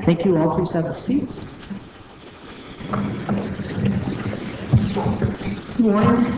Thank you all. Please have a seat. Good morning.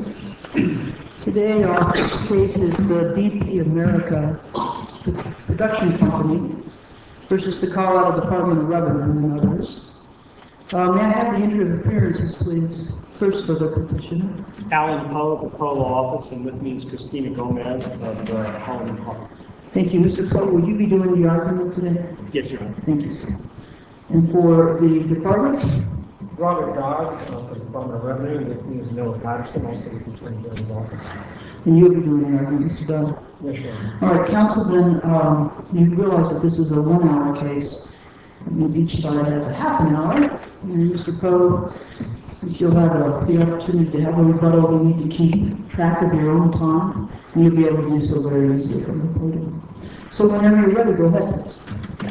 Today our first case is the BP America Production Company versus the Colorado Department of Revenue and others. May I have the entry of appearances, please? First for the petitioner. Alan Poe of the Poe Law Office, and with me is Christina Gomez of Holland & Hart. Thank you. Mr. Poe, will you be doing the argument today? Yes, Your Honor. Thank you, sir. And for the department? Robert Dodd of the Department of Revenue, and with me is Noah Patterson, also with the Attorney General's office. And you'll be doing the argument, Mr. Dodd? Yes, Your Honor. All right, Councilman, you realize that this is a 1-hour case. That means each side has a half an hour. And Mr. Poe, since you'll have the opportunity to have a rebuttal, you need to keep track of your own time, and you'll be able to do so very easily from the podium. So whenever you're ready, go ahead, please.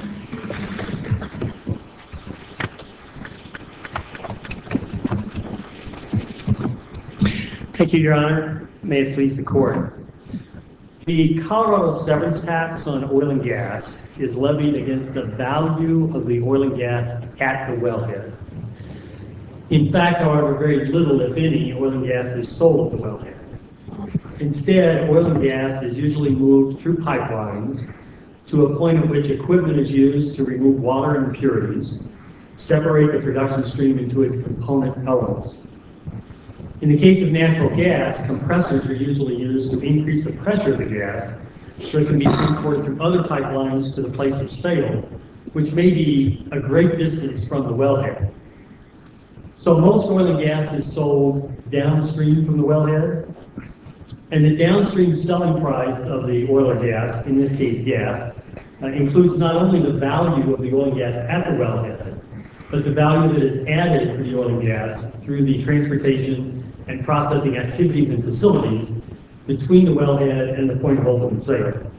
Thank you, Your Honor. May it please the Court. The Colorado severance tax on oil and gas is levied against the value of the oil and gas at the wellhead. In fact, however, very little, if any, oil and gas is sold at the wellhead. Instead, oil and gas is usually moved through pipelines to a point at which equipment is used to remove water and impurities, separate the production stream into its component elements. In the case of natural gas, compressors are usually used to increase the pressure of the gas so it can be transported through other pipelines to the place of sale, which may be a great distance from the wellhead. So most oil and gas is sold downstream from the wellhead, and the downstream selling price of the oil or gas, in this case gas, includes not only the value of the oil and gas at the wellhead, but the value that is added to the oil and gas through the transportation and processing activities and facilities between the wellhead and the point of ultimate sale.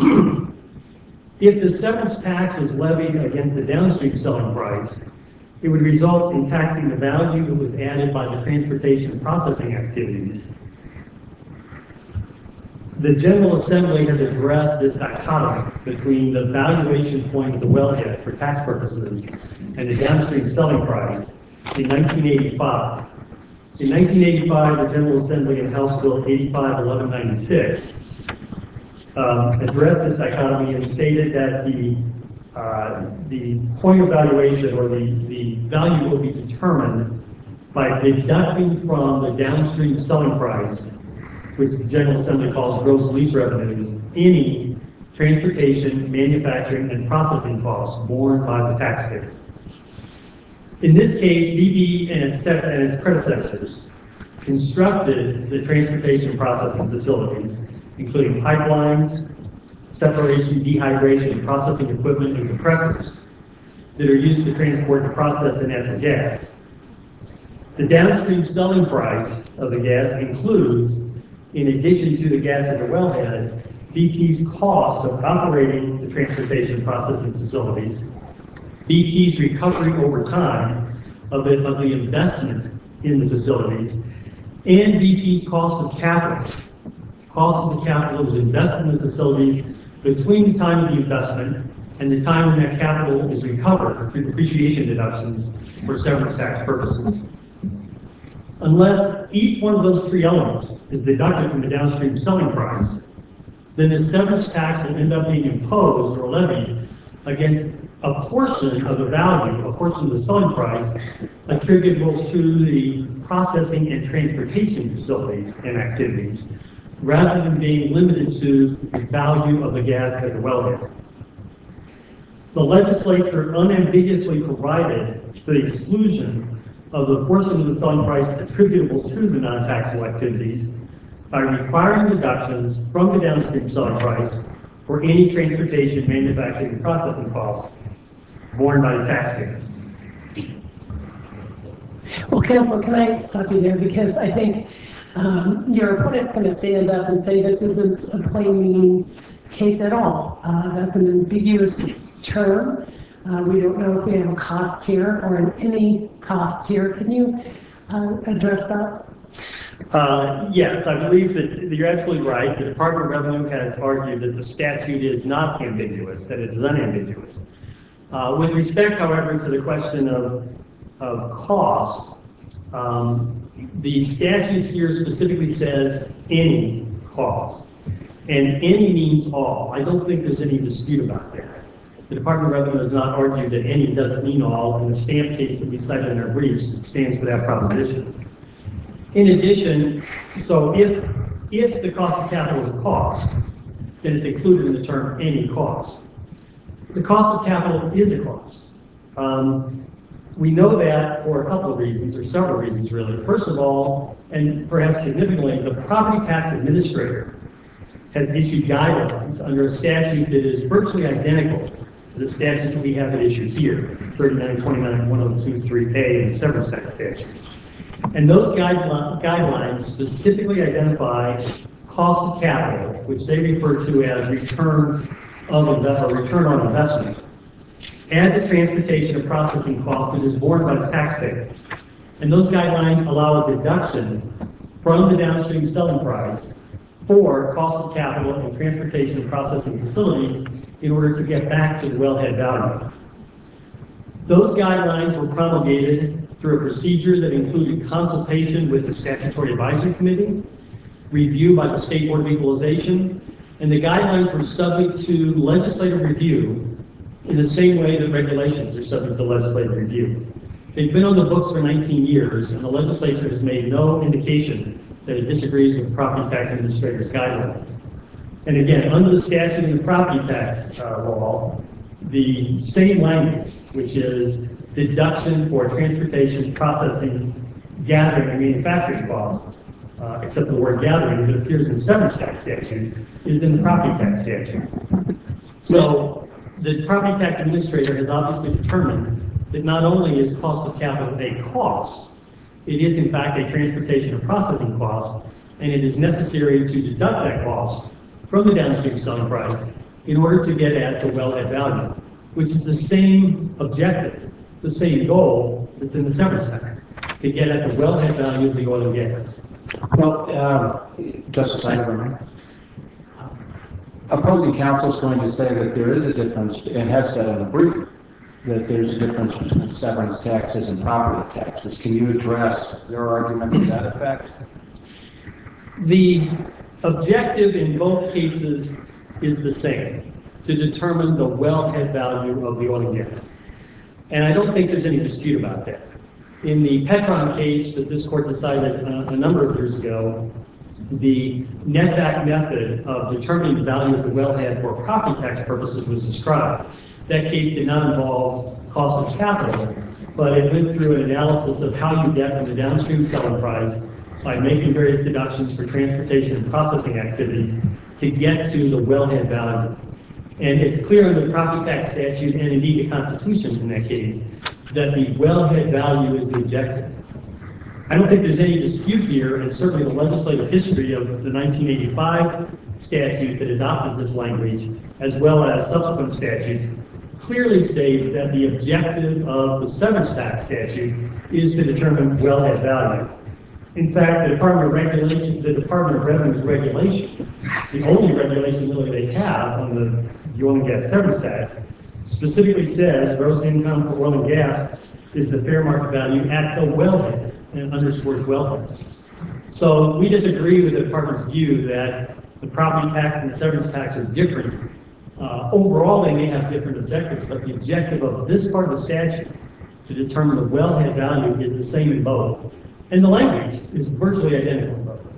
If the severance tax was levied against the downstream selling price, it would result in taxing the value that was added by the transportation and processing activities. The General Assembly has addressed this dichotomy between the valuation point of the wellhead for tax purposes and the downstream selling price in 1985. In 1985, the General Assembly in House Bill 85-1196 addressed this dichotomy and stated that the point of valuation, or the value, will be determined by deducting from the downstream selling price, which the General Assembly calls gross lease revenues, any transportation, manufacturing, and processing costs borne by the taxpayer. In this case, BP and its predecessors constructed the transportation processing facilities, including pipelines, separation, dehydration, processing equipment, and compressors that are used to transport and process the natural gas. The downstream selling price of the gas includes, in addition to the gas at the wellhead, BP's cost of operating the transportation processing facilities, BP's recovery over time of the investment in the facilities, and BP's cost of capital. Cost of the capital that was invested in the facilities between the time of the investment and the time when that capital is recovered through depreciation deductions for severance tax purposes. Unless each one of those three elements is deducted from the downstream selling price, then the severance tax will end up being imposed or levied against a portion of the value, a portion of the selling price, attributable to the processing and transportation facilities and activities, rather than being limited to the value of the gas at the wellhead. The legislature unambiguously provided for the exclusion of the portion of the selling price attributable to the non-taxable activities by requiring deductions from the downstream selling price for any transportation, manufacturing, and processing costs borne by the taxpayer. Well, counsel, can I stop you there? Because I think your opponent's going to stand up and say this isn't a plain meaning case at all. That's an ambiguous term. We don't know if we have a cost tier or any cost tier. Can you address that? Yes, I believe that you're absolutely right. The Department of Revenue has argued that the statute is not ambiguous, that it is unambiguous. With respect, however, to the question of cost, the statute here specifically says any cost. And any means all. I don't think there's any dispute about that. The Department of Revenue has not argued that any doesn't mean all. In the stamp case that we cited in our briefs, it stands for that proposition. In addition, so if the cost of capital is a cost, then it's included in the term any cost. The cost of capital is a cost. We know that for a couple of reasons, or several reasons really. First of all, and perhaps significantly, the property tax administrator has issued guidelines under a statute that is virtually identical to the statute that we have at issue here, 3929-1023A and the severance tax statute. And those guidelines specifically identify cost of capital, which they refer to as return on investment, as a transportation and processing cost that is borne by the taxpayer. And those guidelines allow a deduction from the downstream selling price for cost of capital and transportation and processing facilities in order to get back to the wellhead value. Those guidelines were promulgated through a procedure that included consultation with the Statutory Advisory Committee, review by the State Board of Equalization, and the guidelines were subject to legislative review in the same way that regulations are subject to legislative review. They've been on the books for 19 years, and the legislature has made no indication that it disagrees with the property tax administrator's guidelines. And again, under the statute and the property tax law, the same language, which is deduction for transportation, processing, gathering, and manufacturing costs, except the word gathering that appears in the severance tax statute, is in the property tax statute. So the property tax administrator has obviously determined that not only is cost of capital a cost, it is in fact a transportation and processing cost, and it is necessary to deduct that cost from the downstream selling price in order to get at the wellhead value, which is the same objective, the same goal that's in the severance tax, to get at the wellhead value of the oil and gas. Well, Justice Eisenberg, opposing counsel is going to say that there is a difference, and has said in the brief, that there's a difference between severance taxes and property taxes. Can you address their argument to that effect? The objective in both cases is the same, to determine the wellhead value of the oil and gas. And I don't think there's any dispute about that. In the Petron case that this court decided a number of years ago, the netback method of determining the value of the wellhead for property tax purposes was described. That case did not involve cost of capital, but it went through an analysis of how you get from the downstream selling price by making various deductions for transportation and processing activities to get to the wellhead value. And it's clear in the property tax statute, and indeed the Constitution in that case, that the wellhead value is the objective. I don't think there's any dispute here, and certainly the legislative history of the 1985 statute that adopted this language, as well as subsequent statutes, clearly states that the objective of the severance tax statute is to determine wellhead value. In fact, the Department of Revenue's regulation, the only regulation really they have on the oil and gas severance tax, specifically says gross income for oil and gas is the fair market value at the wellhead, and underscores wellhead. So we disagree with the department's view that the property tax and the severance tax are different. Overall, they may have different objectives, but the objective of this part of the statute to determine the wellhead value is the same in both. And the language is virtually identical in both.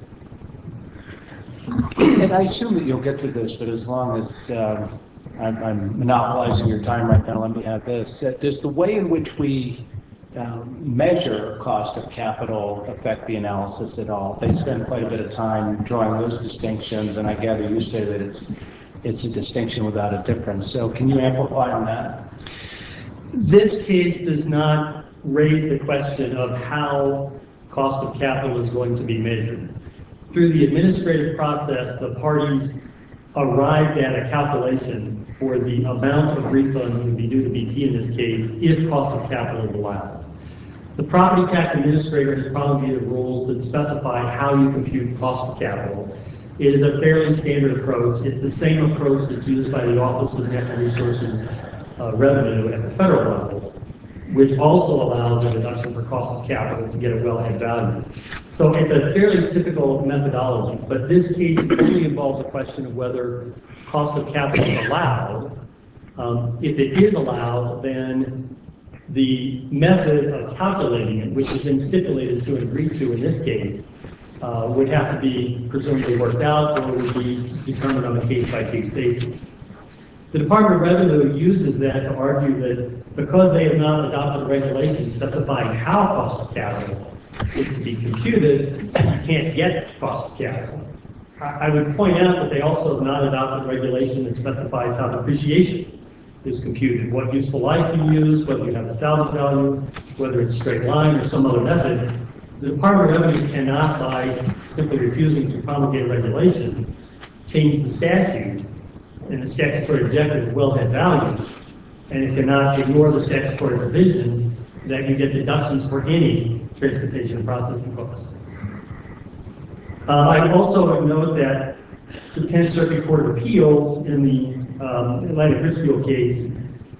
And I assume that you'll get to this, but as long as I'm monopolizing your time right now, let me add this. Does the way in which we measure cost of capital affect the analysis at all? They spend quite a bit of time drawing those distinctions, and I gather you say that it's a distinction without a difference. So can you amplify on that? This case does not raise the question of how cost of capital is going to be measured. Through the administrative process, the parties arrived at a calculation for the amount of refund that would be due to BP in this case if cost of capital is allowed. The property tax administrator has promulgated rules that specify how you compute cost of capital. It is a fairly standard approach. It's the same approach that's used by the Office of Natural Resources revenue at the federal level, which also allows a deduction for cost of capital to get a wellhead value. So it's a fairly typical methodology, but this case only involves a question of whether cost of capital is allowed. If it is allowed, then the method of calculating it, which has been stipulated to and agreed to in this case, would have to be presumably worked out or would be determined on a case-by-case basis. The Department of Revenue uses that to argue that because they have not adopted regulations specifying how cost of capital is to be computed, you can't get cost of capital. I would point out that they also have not adopted regulation that specifies how depreciation is computed, what useful life you use, whether you have a salvage value, whether it's straight line or some other method. The Department of Revenue cannot, by simply refusing to promulgate regulation, change the statute and the statutory objective of wellhead value, and it cannot ignore the statutory provision that you get deductions for any transportation processing costs. I also would note that the 10th Circuit Court of Appeals in the Atlantic Richfield case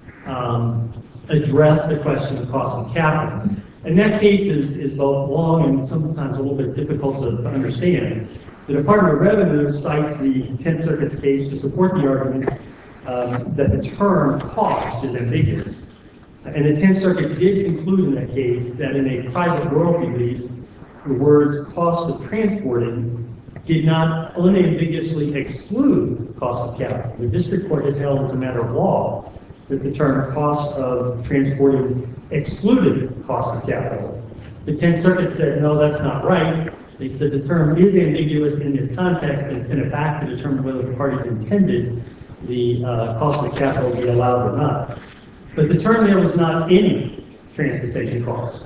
addressed the question of cost of capital. And that case is both long and sometimes a little bit difficult to understand. The Department of Revenue cites the 10th Circuit's case to support the argument that the term cost is ambiguous. And the 10th Circuit did conclude in that case that in a private royalty lease, the words cost of transporting did not unambiguously exclude cost of capital. The district court had held as a matter of law that the term cost of transporting excluded cost of capital. The 10th Circuit said, no, that's not right. They said the term is ambiguous in this context and sent it back to determine whether the parties intended the cost of capital to be allowed or not. But the term there was not any transportation cost.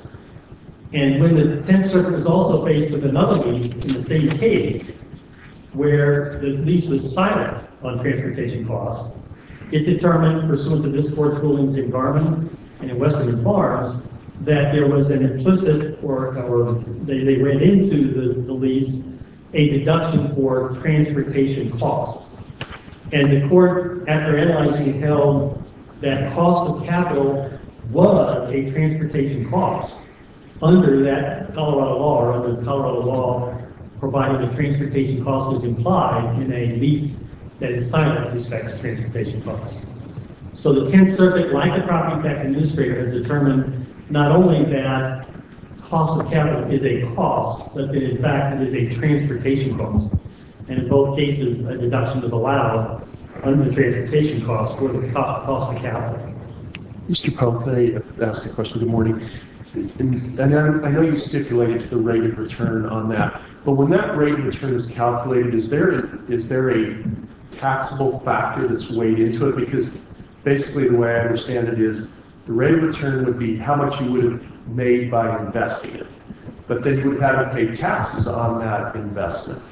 And when the 10th Circuit was also faced with another lease in the same case, where the lease was silent on transportation costs, it determined, pursuant to this court's rulings in Garmin and in Western Farms, that there was an implicit, or they ran into the lease, a deduction for transportation costs. And the court, after analyzing it, held that cost of capital was a transportation cost under that Colorado law, or under the Colorado law, provided the transportation cost is implied in a lease that is silent with respect to transportation costs. So the 10th Circuit, like the property tax administrator, has determined not only that cost of capital is a cost, but that in fact it is a transportation cost. And in both cases, a deduction is allowed under the transportation cost for the cost of capital. Mr. Pope, can I ask a question? Good morning. And I know you stipulated to the rate of return on that, but when that rate of return is calculated, is there a taxable factor that's weighed into it? Because basically the way I understand it is the rate of return would be how much you would have made by investing it, but then you would have to pay taxes on that investment.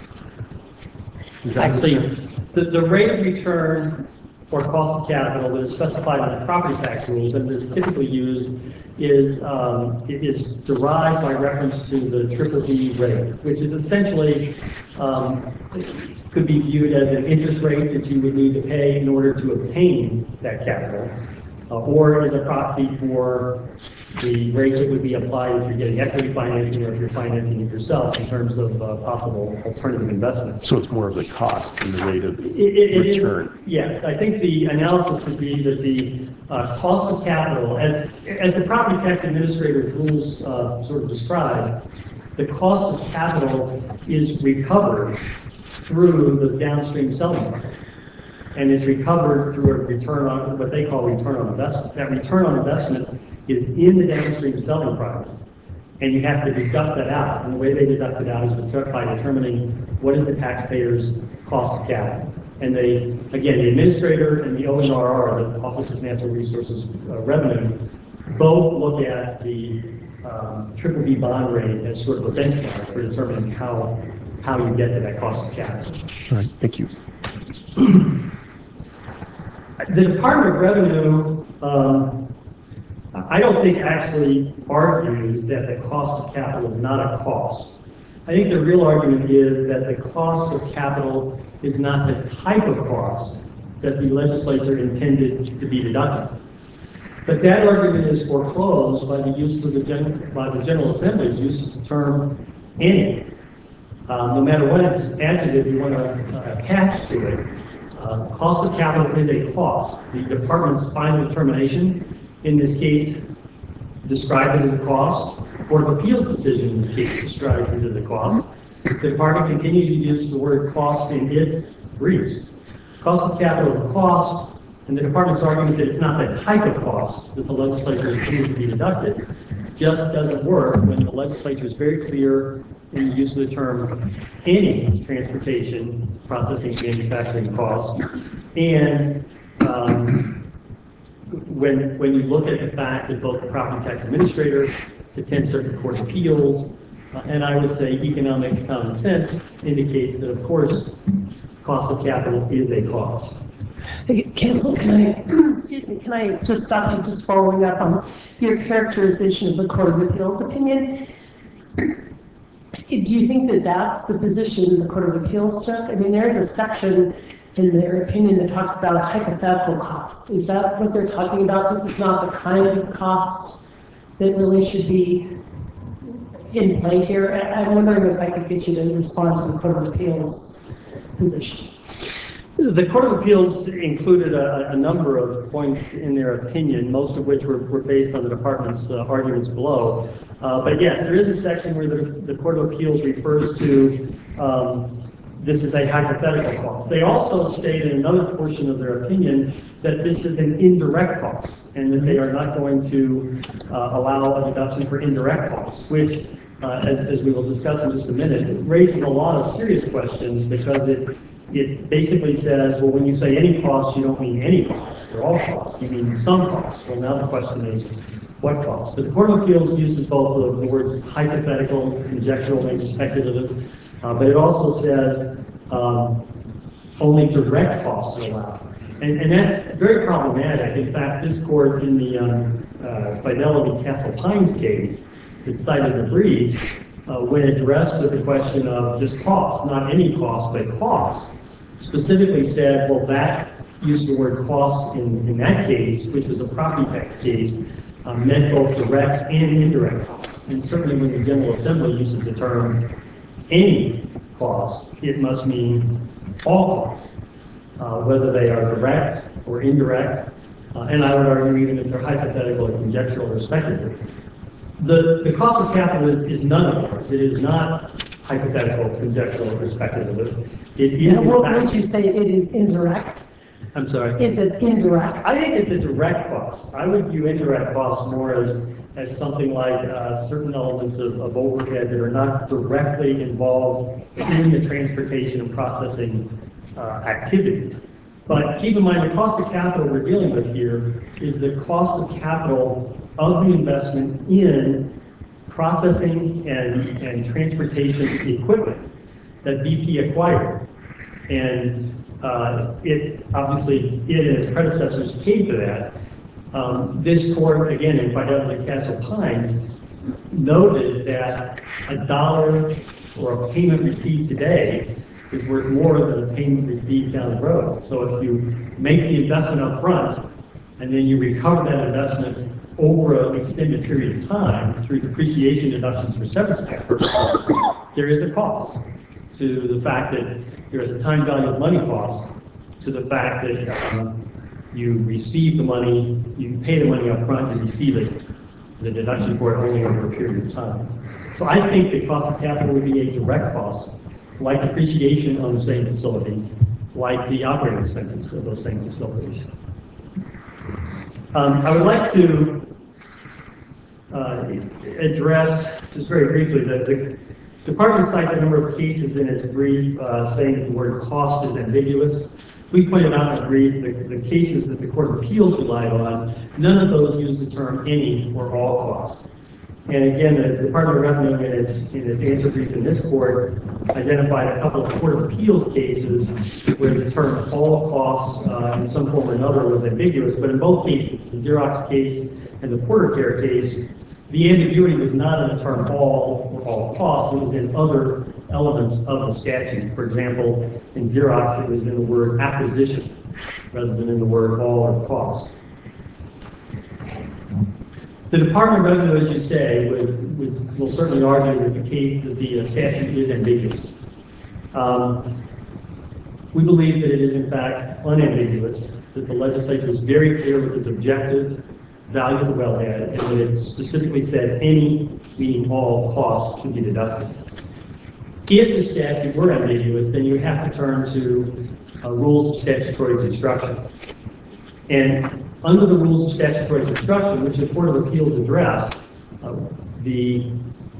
Does that Actually, make sense? the rate of return for cost of capital that is specified in the property tax rules and is typically used is derived by reference to the BBB rate, which is essentially could be viewed as an interest rate that you would need to pay in order to obtain that capital, or as a proxy for the rate that would be applied if you're getting equity financing or if you're financing it yourself in terms of possible alternative investment. So it's more of the cost than the rate of It return. is, yes. I think the analysis would be that the cost of capital, as the property tax administrator rules sort of describe, the cost of capital is recovered through the downstream selling price. And is recovered through a return on what they call return on investment. That return on investment is in the downstream selling price, and you have to deduct that out. And the way they deduct it out is by determining what is the taxpayer's cost of capital. And they, again, the administrator and the ONRR, the Office of Natural Resources Revenue, both look at the BBB bond rate as sort of a benchmark for determining how you get to that cost of capital. All right, thank you. The Department of Revenue, I don't think actually argues that the cost of capital is not a cost. I think the real argument is that the cost of capital is not the type of cost that the legislature intended to be deducted. But that argument is foreclosed by the use of the General Assembly's use of the term any. No matter what adjective you want to attach to it, cost of capital is a cost. The department's final determination in this case described it as a cost. Board of Appeals decision in this case described it as a cost. The department continues to use the word cost in its briefs. Cost of capital is a cost, and the department's argument that it's not that type of cost that the legislature intended to be deducted just doesn't work when the legislature is very clear in the use of the term any transportation, processing, manufacturing cost. And when you look at the fact that both the property tax administrator, the 10th Circuit Court of Appeals, and I would say economic common sense indicates that, of course, cost of capital is a cost. Counsel, can I just stop you just following up on your characterization of the Court of Appeals opinion? Do you think that that's the position the Court of Appeals took? I mean, there's a section in their opinion that talks about a hypothetical cost. Is that what they're talking about? This is not the kind of cost that really should be in play here. I'm wondering if I could get you to respond to the Court of Appeals position. The Court of Appeals included a number of points in their opinion, most of which were based on the department's arguments below. But yes, there is a section where the Court of Appeals refers to this is a hypothetical cost. They also state in another portion of their opinion that this is an indirect cost and that they are not going to allow a deduction for indirect costs, which, as we will discuss in just a minute, raises a lot of serious questions because it basically says, well, when you say any cost, you don't mean any costs or all costs. You mean some costs. Well, now the question is, what costs? But the Court of Appeals uses both of the words hypothetical, conjectural, and speculative. But it also says only direct costs are allowed. And that's very problematic. In fact, this court in the Fidelity Castle Pines case that cited the brief, when addressed with the question of just cost, not any cost, but cost, specifically said, well, that used the word cost in that case, which was a property tax case, meant both direct and indirect costs. And certainly when the General Assembly uses the term any cost, it must mean all costs, whether they are direct or indirect, and I would argue even if they're hypothetical or conjectural or speculative. The cost of capital is none of those. It is not hypothetical, conjectural, or speculative. It is. Would you say it is indirect? I'm sorry. Is it indirect? I think it's a direct cost. I would view indirect costs more as something like certain elements of overhead that are not directly involved in the transportation and processing activities. But keep in mind, the cost of capital we're dealing with here is the cost of capital of the investment in processing and transportation equipment that BP acquired. And it and its predecessors paid for that. This court, again, in Fidelity Castle Pines, noted that $1 or a payment received today is worth more than a payment received down the road. So if you make the investment up front and then you recover that investment over an extended period of time through depreciation deductions for severance tax purposes, there is a cost to the fact that there is a time value of money cost to the fact that you receive the money, you pay the money up front and receive it, the deduction for it only over a period of time. So I think the cost of capital would be a direct cost, like depreciation on the same facilities, like the operating expenses of those same facilities. I would like to address, just very briefly, that the department cites a number of cases in its brief saying that the word cost is ambiguous. We pointed out in the brief the cases that the Court of Appeals relied on, none of those use the term any or all costs. And again, the Department of Revenue in its answer brief in this court identified a couple of Court of Appeals cases where the term all costs in some form or another was ambiguous, but in both cases, the Xerox case and the Porter Care case, the ambiguity was not in the term all or all costs, it was in other elements of the statute. For example, in Xerox, it was in the word acquisition. rather than in the word all or cost. The Department of Revenue, as you say, will certainly argue that the statute is ambiguous. We believe that it is in fact unambiguous, that the legislature is very clear with its objective, value of the wellhead, and that it specifically said any, meaning all, costs should be deducted. If the statute were ambiguous, then you have to turn to rules of statutory construction. And under the rules of statutory construction, which the Court of Appeals addressed, the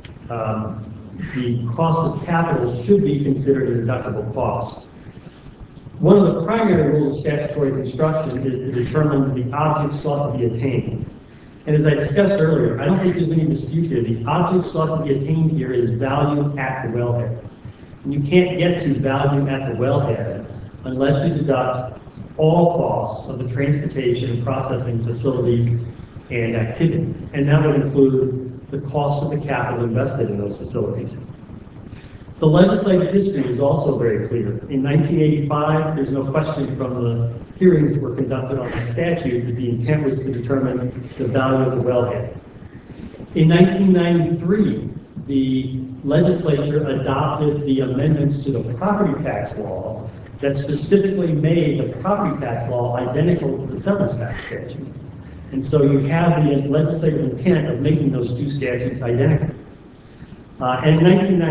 cost of capital should be considered a deductible cost. One of the primary rules of statutory construction is to determine the object sought to be attained. And as I discussed earlier, I don't think there's any dispute here. The object sought to be attained here is value at the wellhead. And you can't get to value at the wellhead unless you deduct all costs of the transportation, processing facilities, and activities. And that would include the cost of the capital invested in those facilities. The legislative history is also very clear. In 1985, there's no question from the hearings that were conducted on the statute that the intent was to determine the value of the wellhead. In 1993, the legislature adopted the amendments to the property tax law that specifically made the property tax law identical to the severance tax statute. And so you have the legislative intent of making those two statutes identical. And in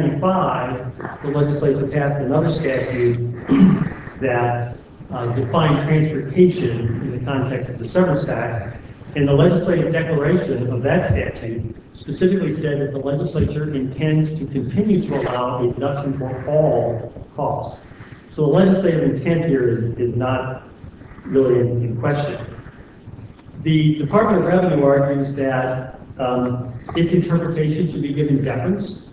1995, the legislature passed another statute that defined transportation in the context of the severance tax. And the legislative declaration of that statute specifically said that the legislature intends to continue to allow a deduction for all costs. So the legislative intent here is not really in question. The Department of Revenue argues that its interpretation should be given deference.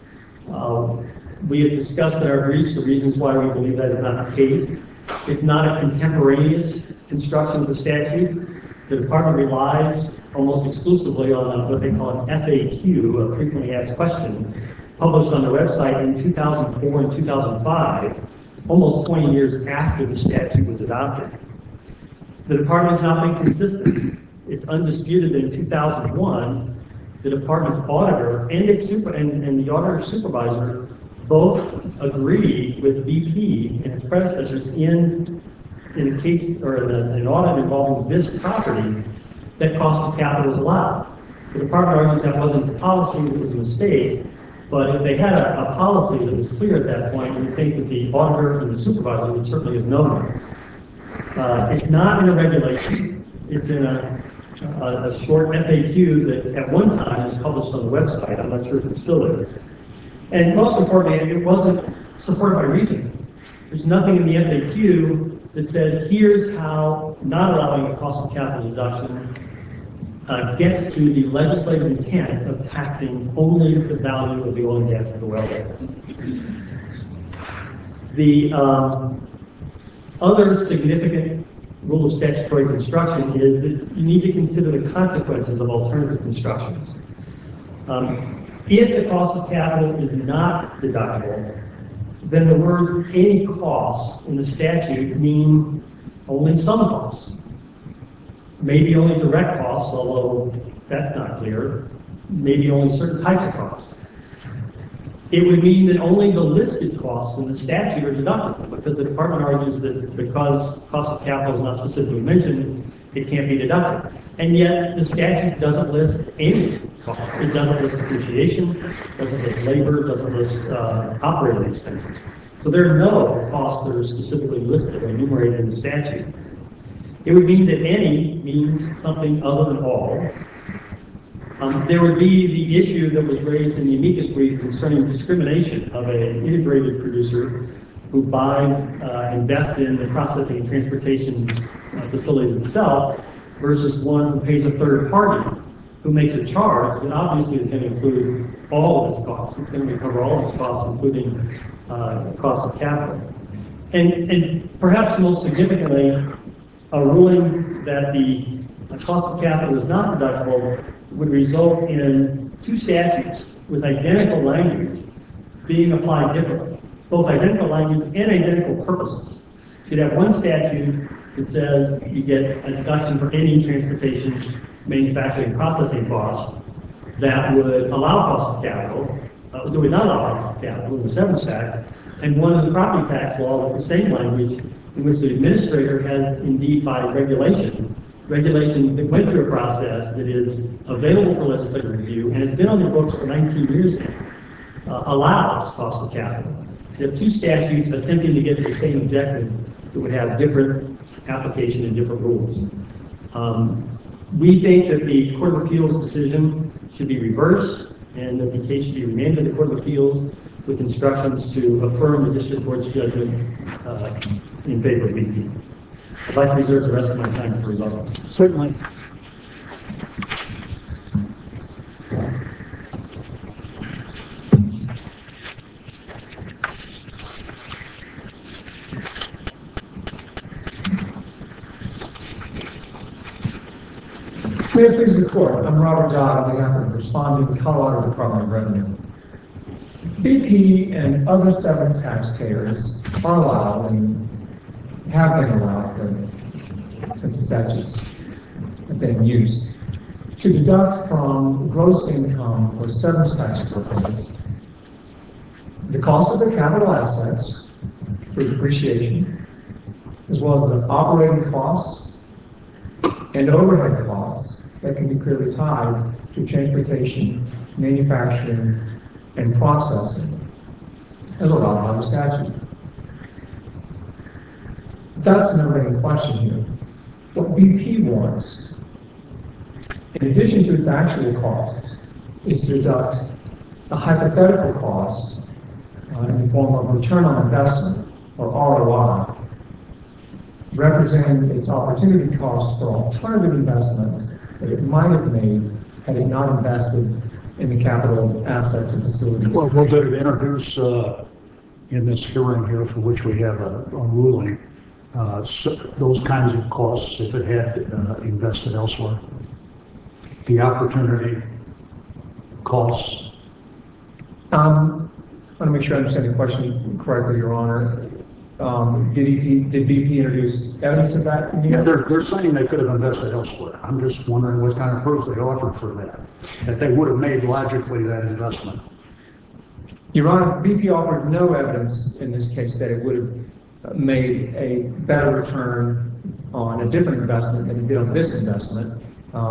We have discussed in our briefs the reasons why we believe that is not the case. It's not a contemporaneous construction of the statute. The department relies almost exclusively on what they call an FAQ, a frequently asked question, published on the website in 2004 and 2005, almost 20 years after the statute was adopted. The department has not been consistent. It's undisputed that in 2001, the department's auditor and the auditor supervisor both agreed with BP and its predecessors in a case or an audit involving this property that cost of capital was allowed. The department argues that wasn't a policy, it was a mistake. But if they had a policy that was clear at that point, we think that the auditor and the supervisor would certainly have known it. It's not in a regulation. It's in a short FAQ that at one time was published on the website. I'm not sure if it still is. And most importantly, it wasn't supported by reasoning. There's nothing in the FAQ that says here's how not allowing a cost of capital deduction gets to the legislative intent of taxing only the value of the oil and gas of the wellhead. The other significant rule of statutory construction is that you need to consider the consequences of alternative constructions. If the cost of capital is not deductible, then the words any cost in the statute mean only some costs. Maybe only direct costs, although that's not clear. Maybe only certain types of costs. It would mean that only the listed costs in the statute are deductible, because the department argues that because cost of capital is not specifically mentioned, it can't be deducted. And yet the statute doesn't list any costs. It doesn't list depreciation, doesn't list labor, doesn't list operating expenses. So there are no costs that are specifically listed or enumerated in the statute. It would mean that any means something other than all. There would be the issue that was raised in the amicus brief concerning discrimination of an integrated producer who buys, invests in the processing and transportation facilities itself versus one who pays a third party who makes a charge that obviously is going to include all of its costs. It's going to cover all of its costs, including cost of capital. And perhaps most significantly, a ruling that the cost of capital is not deductible would result in two statutes with identical language being applied differently, both identical language and identical purposes. So you'd have one statute it says you get a deduction for any transportation, manufacturing, processing costs that would allow cost of capital, that would not allow cost of capital in the severance tax, and one in the property tax law with the same language in which the administrator has indeed by regulation that went through a process that is available for legislative review and has been on the books for 19 years now, allows cost of capital. You have two statutes attempting to get to the same objective that would have different application and different rules. We think that the Court of Appeals decision should be reversed and that the case should be remanded to the Court of Appeals with instructions to affirm the district court's judgment in favor of BP. I'd like to reserve the rest of my time for rebuttal. Certainly. May it please the court, I'm Robert Dodd on behalf of the responding Colorado Department of Revenue. BP and other severance taxpayers are allowed and have been allowed since the statutes have been in use to deduct from gross income for severance tax purposes the cost of their capital assets for depreciation, as well as the operating costs and overhead costs that can be clearly tied to transportation, manufacturing, and processing, as allowed by the statute. That's never in question here. What BP wants, in addition to its actual cost, is to deduct a hypothetical cost in the form of return on investment, or ROI, representing its opportunity costs for alternative investments that it might have made had it not invested in the capital assets and facilities. Well, did it introduce in this hearing here, for which we have a ruling, those kinds of costs if it had invested elsewhere? The opportunity costs? I want to make sure I understand the question correctly, Your Honor. Did BP introduce evidence of that? Yeah, they're saying they could have invested elsewhere. I'm just wondering what kind of proof they offered for that they would have made logically that investment. Your Honor, BP offered no evidence in this case that it would have made a better return on a different investment than it did on this investment.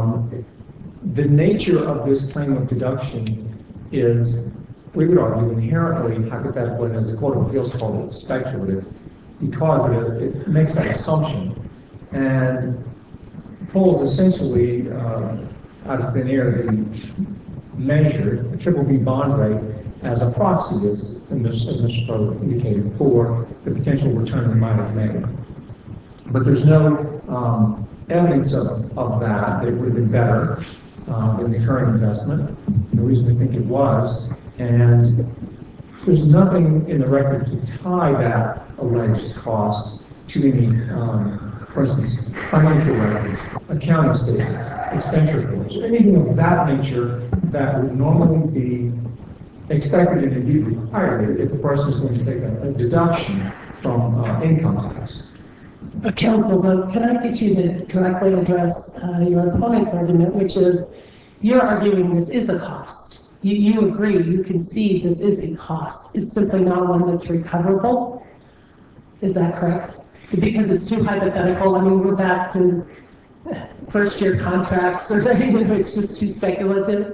The nature of this claim of deduction is, we would argue, inherently hypothetical, and as the Court of Appeals called it, speculative, because it makes that assumption and pulls essentially out of thin air the measure, a triple B bond rate, as a proxy, as Mr. Poe indicated, for the potential return we might have made. But there's no evidence of that it would have been better than the current investment. The reason we think it was, and there's nothing in the record to tie that alleged cost to any, for instance, financial records, accounting statements, expenditure reports, anything of that nature that would normally be expected and indeed required if the person is going to take a deduction from income tax. Counsel, though, can I get you to directly address your opponent's argument, which is you're arguing this is a cost. You agree, you concede this is a cost. It's simply not one that's recoverable. Is that correct? Because it's too hypothetical. I mean, we're back to first-year contracts, or it's just too speculative.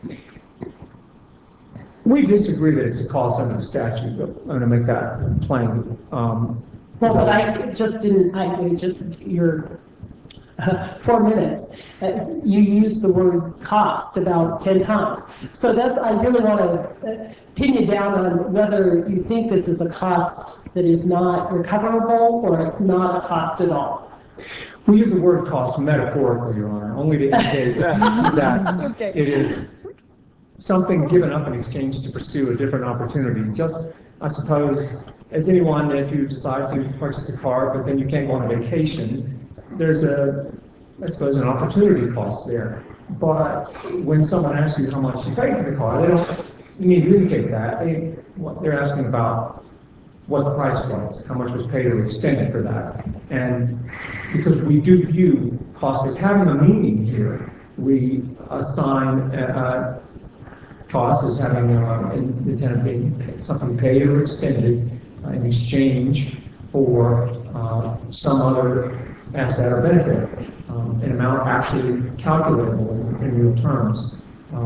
We disagree that it's a cost under the statute, but I'm going to make that plain. Well, but I just didn't, your 4 minutes, you used the word cost about 10 times. So I really want to pin you down on whether you think this is a cost that is not recoverable or it's not a cost at all. We use the word cost metaphorically, Your Honor, only to indicate that Okay. It is something given up in exchange to pursue a different opportunity. Just, I suppose, as anyone, if you decide to purchase a car, but then you can't go on a vacation, there's I suppose, an opportunity cost there. But when someone asks you how much you paid for the car, they don't need to indicate that. They're asking about what the price was, how much was paid or extended for that. And because we do view cost as having a meaning here, we assign cost as having the tenant being something paid or extended in exchange for some other asset or benefit, an amount actually calculable in real terms.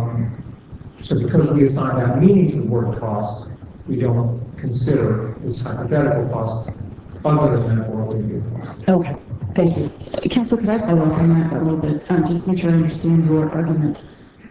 So because we assign that meaning to the word cost, we don't consider this hypothetical cost other than that worldly view cost. Okay, thank you. Council, could I follow up on that a little bit? Just to make sure I understand your argument.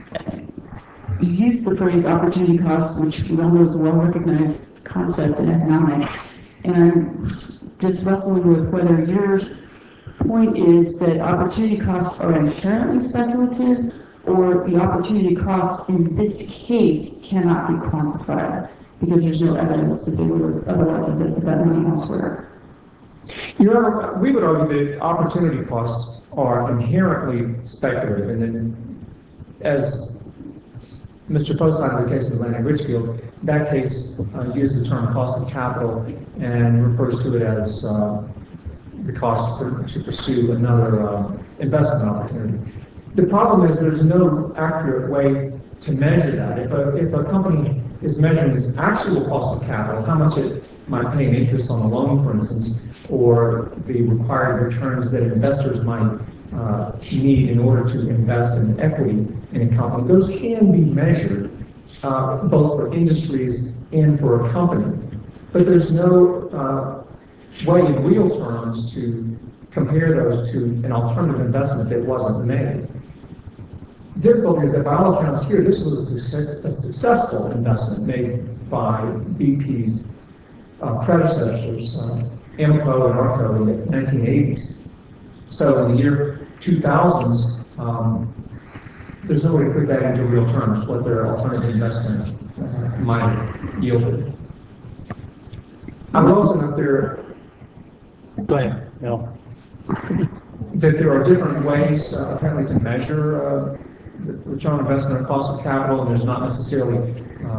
You use the phrase opportunity cost, which we all know is a well-recognized concept in economics, and I'm just wrestling with whether your point is that opportunity costs are inherently speculative, or the opportunity costs in this case cannot be quantified because there's no evidence that they would have otherwise invested that money elsewhere. Your Honor, we would argue that opportunity costs are inherently speculative, and then as Mr. Poe cited the case of Atlantic Richfield, that case used the term cost of capital and refers to it as the cost to pursue another investment opportunity. The problem is there's no accurate way to measure that. If a company is measuring its actual cost of capital, how much it might pay in interest on a loan, for instance, or the required returns that investors might need in order to invest in equity in a company, those can be measured both for industries and for a company. But there's no way in real terms to compare those to an alternative investment that wasn't made. The difficulty is that by all accounts here, this was a successful investment made by BP's predecessors, Amoco and Arco, in the 1980s. So in the year 2000s, there's no way to put that into real terms, what their alternative investment might have yielded. I would also note there. Go ahead, Bill. That there are different ways, apparently, to measure the return on investment or cost of capital, and there's not necessarily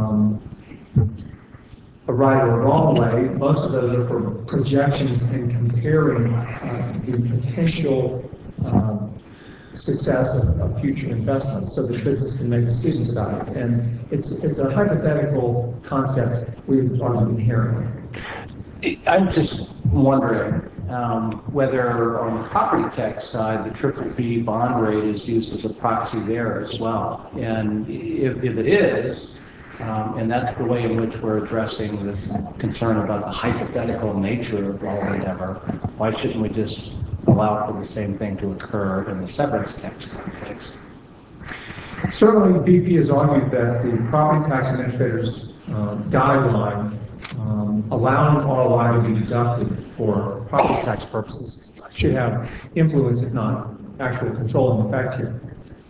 a right or a wrong way. Most of those are for projections and comparing the potential success of future investments so that business can make decisions about it. And it's a hypothetical concept we would argue inherently. I'm just wondering whether on the property tax side, the BBB bond rate is used as a proxy there as well. And if it is, and that's the way in which we're addressing this concern about the hypothetical nature of all endeavor, why shouldn't we just allow for the same thing to occur in the severance tax context? Certainly, BP has argued that the property tax administrator's guideline allowing ROI to be deducted for property tax purposes should have influence, if not actual controlling effect here.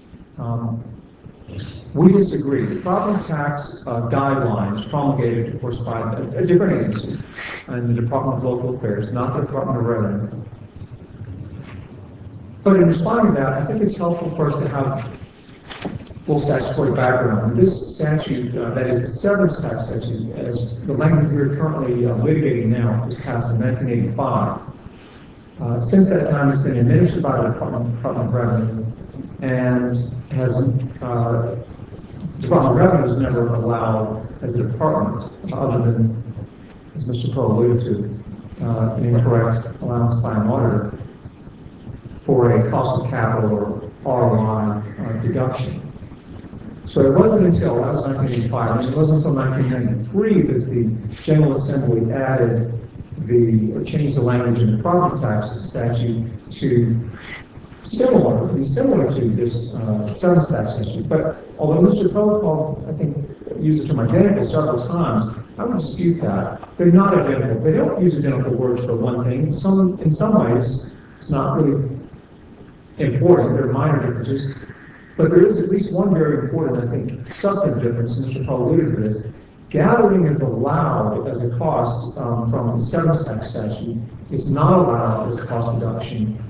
We disagree. The property tax guidelines promulgated, of course, by a different agency, and the Department of Local Affairs, not the Department of Revenue. But in responding to that, I think it's helpful for us to have full statutory background. This statute, that is the severance tax statute, as the language we're currently litigating now, was passed in 1985. Since that time, it's been administered by the Department of Revenue, and has the Department of Revenue has never allowed, as a department, other than, as Mr. Poe alluded to, an incorrect allowance by an auditor for a cost of capital or ROI deduction. So it wasn't until, that was 1985, and it wasn't until 1993 that the General Assembly added changed the language in the property tax statute to be similar to this severance tax statute. But although Mr. Poe, I think, used the term identical several times, I would dispute that. They're not identical. They don't use identical words for one thing. In some ways, it's not really important. There are minor differences. But there is at least one very important, I think, substantive difference, and Mr. Poe alluded to this. Gathering is allowed as a cost from the severance tax statute. It's not allowed as a cost deduction.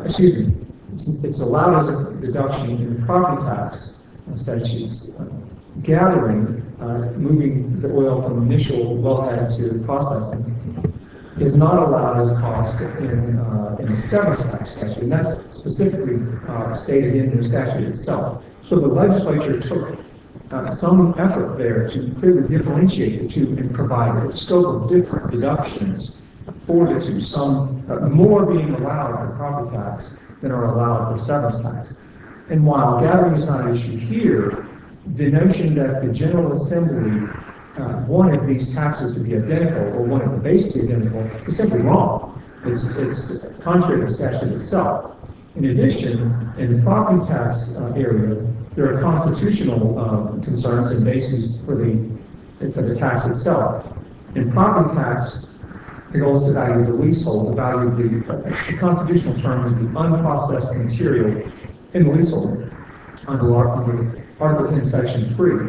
It's allowed as a deduction in the property tax statutes. gathering, moving the oil from initial wellhead to processing, is not allowed as a cost in the severance tax statute, and that's specifically stated in the statute itself. So the legislature took some effort there to clearly differentiate the two and provide a scope of different deductions for the two, some more being allowed for property tax than are allowed for severance tax. And while gathering is not an issue here, the notion that the General Assembly wanted these taxes to be identical or wanted the base to be identical is simply wrong. It's contrary to the statute itself. In addition, in the property tax area, there are constitutional concerns and bases for the tax itself. In property tax, the goal is to value the leasehold, the value of the constitutional term is the unprocessed material in the leasehold under Article 10, Section 3.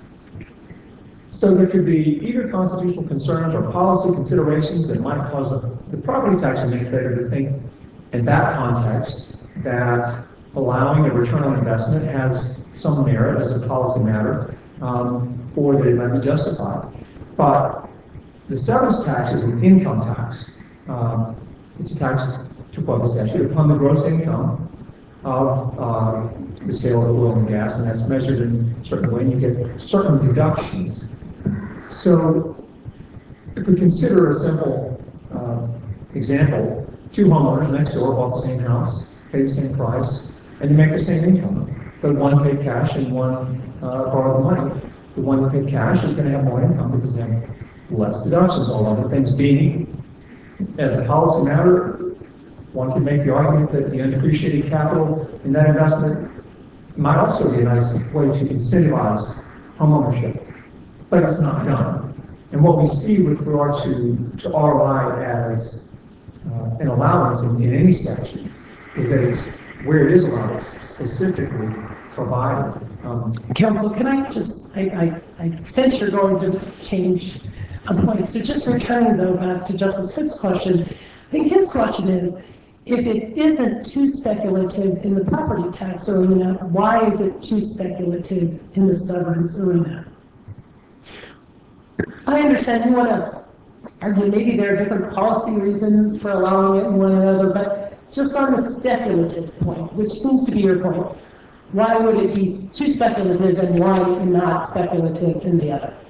So there could be either constitutional concerns or policy considerations that might cause the property tax administrator to think in that context that allowing a return on investment has some merit as a policy matter, or that it might be justified. But the severance tax is an income tax. It's a tax, to quote the statute, upon the gross income of the sale of oil and gas, and that's measured in a certain way, and you get certain deductions. So if we consider a simple example, two homeowners next door bought the same house, pay the same price, and they make the same income, but one paid cash and one borrowed the money. The one that paid cash is going to have more income because they have less deductions, all other things being. As a policy matter, one can make the argument that the undepreciated capital in that investment might also be a nice way to incentivize homeownership, but it's not done. And what we see with regard to ROI as an allowance in any statute is that it's where it is allowed, it's specifically provided. Counsel, can I just, I sense you're going to change a point. So just returning though back to Justice Fitz's question, I think his question is, if it isn't too speculative in the property tax arena, why is it too speculative in the severance arena? I understand you want to argue maybe there are different policy reasons for allowing it in one another, but just on the speculative point, which seems to be your point, why would it be too speculative and why not speculative in the other?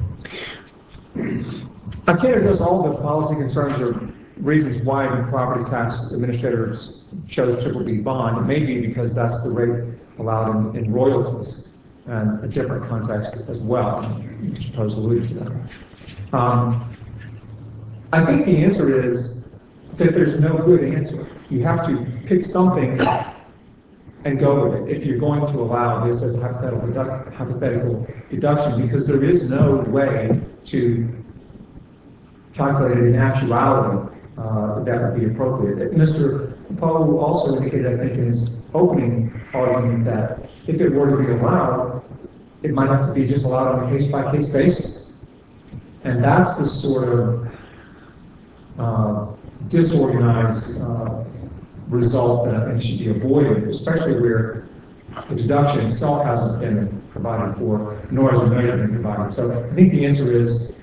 I can't address all the policy concerns or reasons why the property tax administrators chose BBB bond. It may be because that's the rate allowed in royalties and a different context as well. Mr. Post alluded to that. I think the answer is that there's no good answer. You have to pick something and go with it if you're going to allow this as a hypothetical deduction, because there is no way to calculate it in actuality that would be appropriate. Mr. Poe also indicated, I think, in his opening argument that if it were to be allowed, it might have to be just allowed on a case-by-case basis. And that's the sort of disorganized result that I think should be avoided, especially where the deduction itself hasn't been provided for, nor has the measure been provided. So I think the answer is,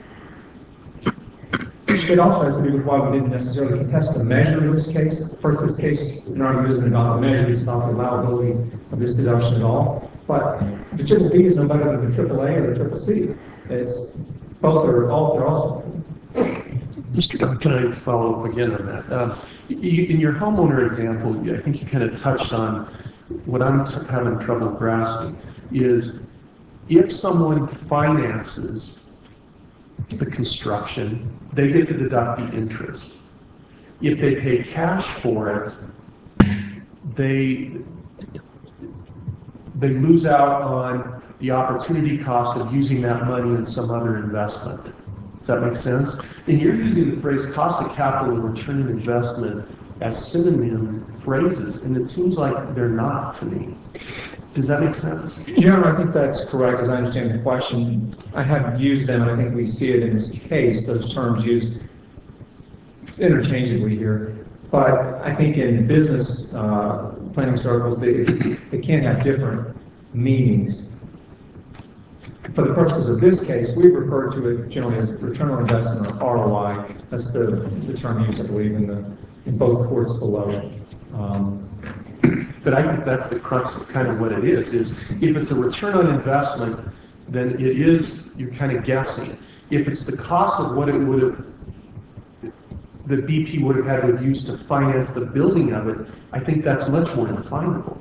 it also has to do with why we didn't necessarily contest the measure in this case. First, this case, an argument isn't about the measure, it's about the allowability of this deduction at all. But the BBB is no better than the AAA or the CCC. It's both are also. Mr. Dodd, can I follow up again on that? In your homeowner example, I think you kind of touched on what I'm having trouble grasping is if someone finances the construction, they get to deduct the interest. If they pay cash for it, they lose out on the opportunity cost of using that money in some other investment. Does that make sense? And you're using the phrase cost of capital and return on investment as synonym phrases, and it seems like they're not to me. Does that make sense? Yeah, I think that's correct, as I understand the question. I have used them, and I think we see it in this case, those terms used interchangeably here. But I think in business planning circles, they can have different meanings. For the purposes of this case, we refer to it generally as return on investment or ROI. That's the term used, I believe, in both courts below. But I think that's the crux of kind of what it is if it's a return on investment, then it is, you're kind of guessing. If it's the cost of what it would have, the BP would have had to have used to finance the building of it, I think that's much more definable.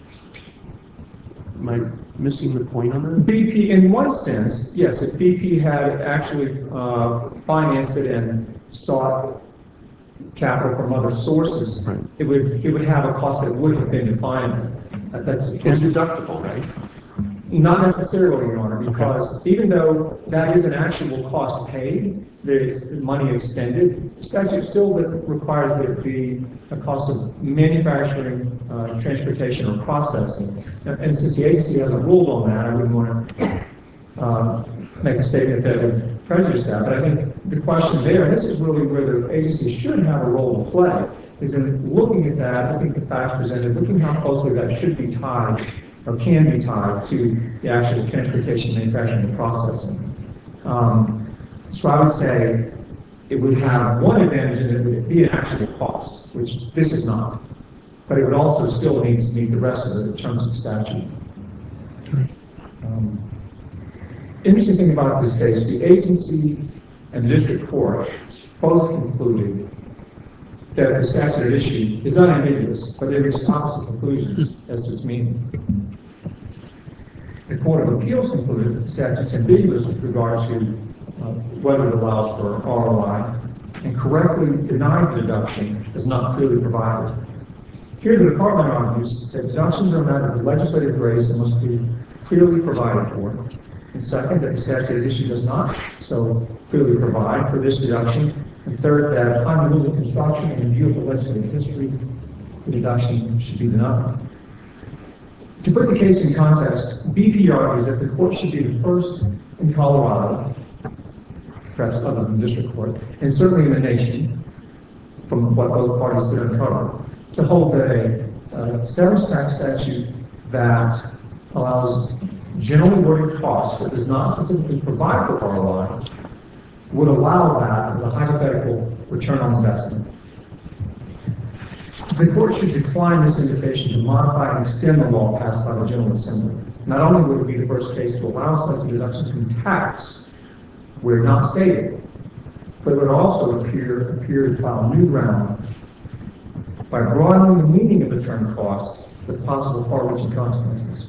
Am I missing the point on that? BP, in one sense, yes, if BP had actually financed it and sought capital from other sources, Right. it would have a cost that would have been defined. That's It's deductible, right? not necessarily, Your Honor, because even though that is an actual cost paid, there's money expended, the statute still requires there to be a cost of manufacturing, transportation, or processing. And since the agency hasn't ruled on that, I wouldn't want to make a statement that would prejudice that. But I think the question there, and this is really where the agency should have a role to play, is in looking at that, looking at the facts presented, looking how closely that should be tied or can be tied to the actual transportation, manufacturing, and processing. So I would say it would have one advantage in it would be an actual cost, which this is not. But it would also still need to meet the rest of the terms of the statute. Interesting thing about this case, the agency and the district court both concluded that the statute at issue is unambiguous, but they reached opposite conclusions as to its meaning. The Court of Appeals concluded that the statute is ambiguous with regard to whether it allows for ROI, and correctly denied the deduction as not clearly provided. Here, the Department argues that deductions are a matter of legislative grace and must be clearly provided for. And second, that the statute at issue does not so clearly provide for this deduction. And third, that upon the rules of construction and in view of the legislative history, the deduction should be denied. To put the case in context, BP argues that the court should be the first in Colorado, perhaps other than the district court, and certainly in the nation, from what both parties could uncover, to hold that a severance tax statute that allows generally worded costs but does not specifically provide for ROI would allow that as a hypothetical return on investment. The court should decline this invitation to modify and extend the law passed by the General Assembly. Not only would it be the first case to allow such a deduction from tax where not stated, but it would also appear to file new ground by broadening the meaning of the term costs with possible far-reaching consequences.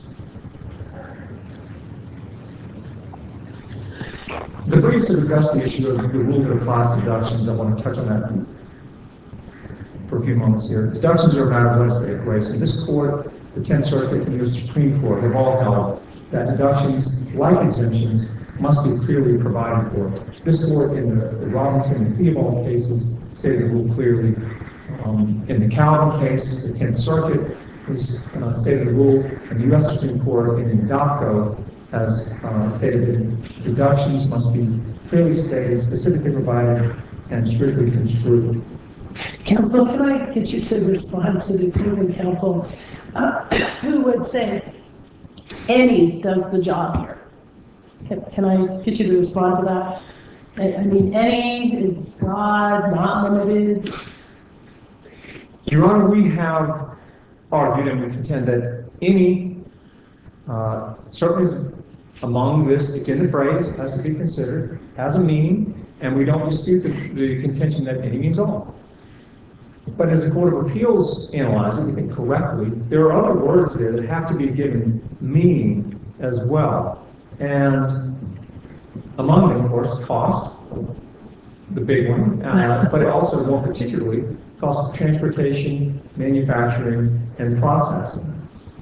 The briefs have addressed the issue of the rule that applies to deductions. I want to touch on that for a few moments here. Deductions are a matter of legislative grace, and this court, the 10th Circuit, and the Supreme Court have all held that deductions, like exemptions, must be clearly provided for. This court, in the Robinson and Theobald cases, stated the rule clearly. In the Calvin case, the 10th Circuit has stated the rule, and the U.S. Supreme Court in DACO has stated that deductions must be clearly stated, specifically provided, and strictly construed. Counsel, can I get you to respond to the opposing counsel who would say any does the job here? Can I get you to respond to that? I mean, any is broad, not limited. Your Honor, we have argued and we contend that any certainly is among this, it's in the phrase, has to be considered, has a meaning, and we don't dispute the contention that any means all. But as the Court of Appeals analyzed it, we think correctly, there are other words there that have to be given meaning as well. And among them, of course, cost, the big one, but also more particularly, cost of transportation, manufacturing, and processing.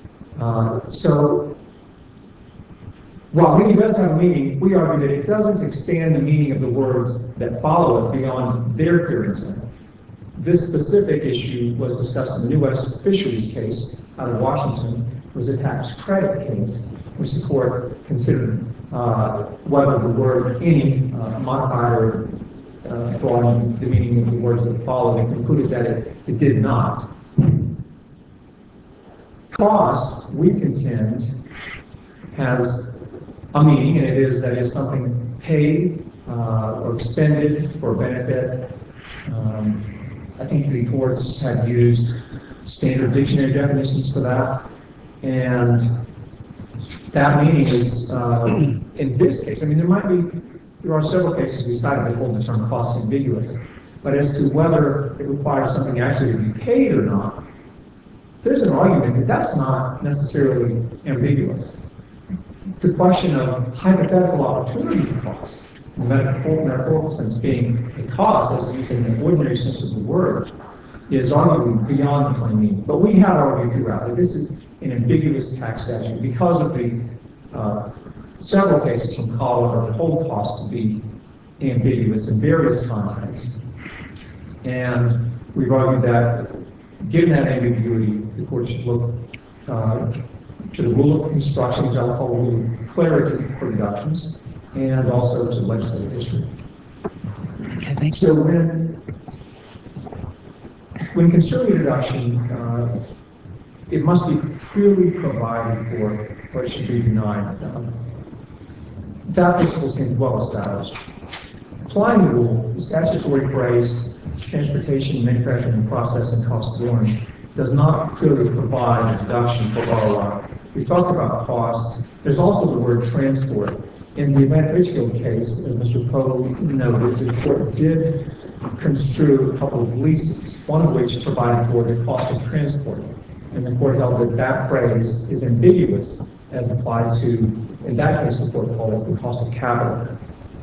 So while meaning does have a meaning, we argue that it doesn't expand the meaning of the words that follow it beyond their clear intent. This specific issue was discussed in the New West Fisheries case out of Washington. It was a tax credit case, which the court considered whether the word any modified or broadened the meaning of the words that followed, and concluded that it did not. Cost, we contend, has a meaning, and it is that is something paid or expended for benefit. I think the courts have used standard dictionary definitions for that, and that meaning is, in this case, I mean, there are several cases we cited that hold the term cost ambiguous, but as to whether it requires something actually to be paid or not, there's an argument that that's not necessarily ambiguous. It's a question of hypothetical opportunity costs. The metaphorical sense being a cost, as used in the ordinary sense of the word, is arguably beyond the plain meaning. But we have argued throughout that this is an ambiguous tax statute because of the several cases from Colorado that hold costs to be ambiguous in various contexts. And we've argued that, given that ambiguity, the court should look to the rule of construction, which I'll call the rule of clarity for deductions, and also to legislative history. Okay, thanks. So when considering deduction, it must be clearly provided for, or it should be denied. That principle seems well established. Applying the rule, the statutory phrase, transportation, manufacturing, processing cost borne, does not clearly provide a deduction for ROI. We talked about cost. There's also the word transport. In the Atlantic Richfield case, as Mr. Poe noted, the court did construe a couple of leases, one of which provided for the cost of transport. And the court held that that phrase is ambiguous as applied to, in that case, the court called it the cost of capital.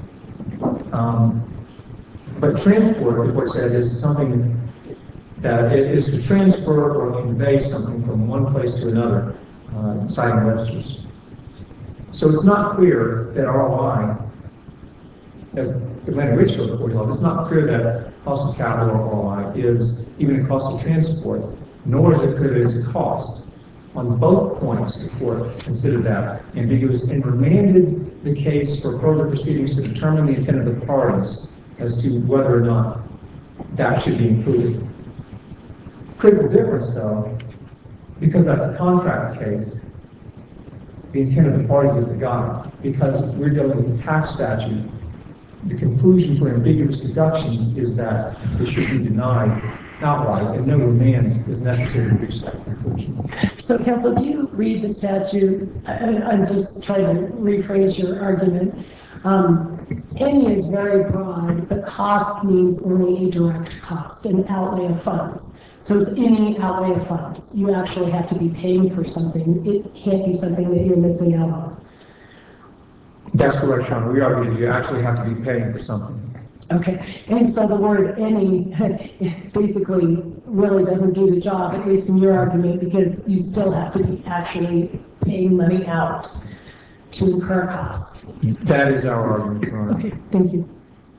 But transport, the court said, is something that it is to transfer or convey something from one place to another, citing Webster's. So it's not clear that ROI, as Atlantic Richfield court held, it's not clear that cost of capital or ROI is even a cost of transport, nor is it clear that it's a cost. On both points, the court considered that ambiguous and remanded the case for further proceedings to determine the intent of the parties as to whether or not that should be included. Critical difference, though, because that's a contract case, the intent of the parties is the guide. Because we're dealing with a tax statute, the conclusion for ambiguous deductions is that they should be denied outright, and no remand is necessary to reach that conclusion. So, counsel, do you read the statute? I'm just trying to rephrase your argument. Any is very broad, but cost means only a direct cost, an outlay of funds. So it's any outlay of funds. You actually have to be paying for something. It can't be something that you're missing out on. That's correct, Sean. We argue that you actually have to be paying for something. Okay, and so the word any basically really doesn't do the job, at least in your argument, because you still have to be actually paying money out to incur costs. That is our argument, Your Honor. Okay, thank you.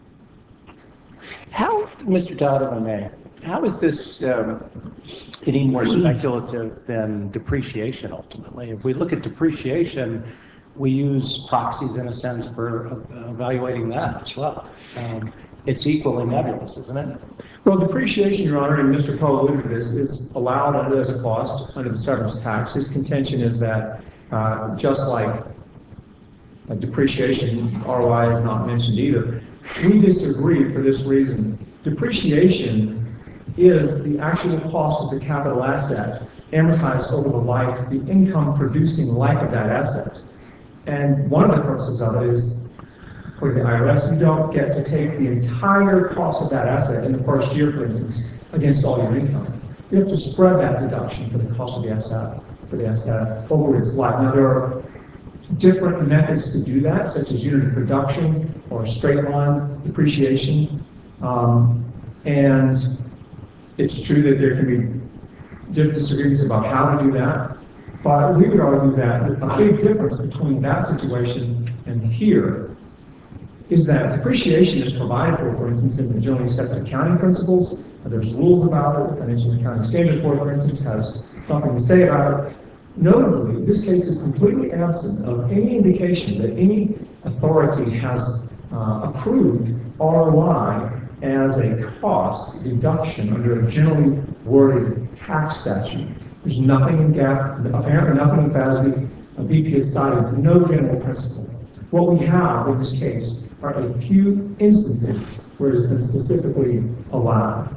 How, Mr. Todd, if I may, how is this any more speculative than depreciation ultimately? If we look at depreciation, we use proxies in a sense for evaluating that as well. It's equally nebulous, isn't it? Well, depreciation, Your Honor, and Mr. Poe alluded to this, is allowed as a cost under the severance tax. His contention is that just like depreciation, ROI is not mentioned either. We disagree for this reason. Depreciation is the actual cost of the capital asset amortized over the life, the income-producing life of that asset. And one of the purposes of it is, for the IRS, you don't get to take the entire cost of that asset in the first year, for instance, against all your income. You have to spread that deduction for the cost of the asset over its life. Now, there are different methods to do that, such as unit of production or straight line depreciation. And it's true that there can be disagreements about how to do that. But we would argue that a big difference between that situation and here is that depreciation is provided for instance, in the generally accepted accounting principles. There's rules about it. The Financial Accounting Standards Board, for instance, has something to say about it. Notably, this case is completely absent of any indication that any authority has approved ROI as a cost deduction under a generally worded tax statute. There's nothing in GAAP, apparently nothing in FASB. BP has cited no general principle What we have in this case are a few instances where it's been specifically allowed.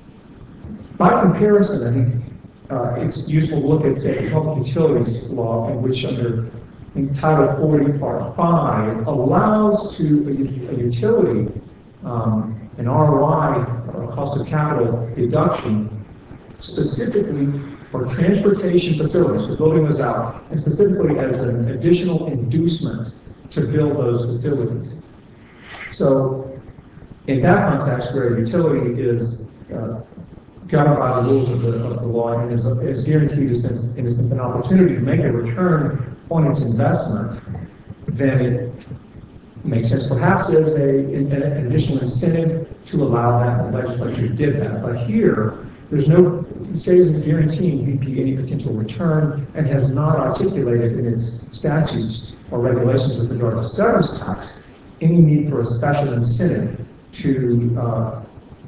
By comparison, I think it's useful to look at, say, the Public Utilities Law, in which under in Title 40, Part 5, allows to a utility an ROI, or cost of capital deduction, specifically for transportation facilities, for building those out, and specifically as an additional inducement to build those facilities. So in that context, where a utility is governed by the rules of the law and is guaranteed, in a sense, an opportunity to make a return on its investment, then it makes sense. Perhaps there's an additional incentive to allow that. The legislature did that. But here, there's no, the state isn't guaranteeing BP any potential return and has not articulated in its statutes or regulations with regard to service tax any need for a special incentive to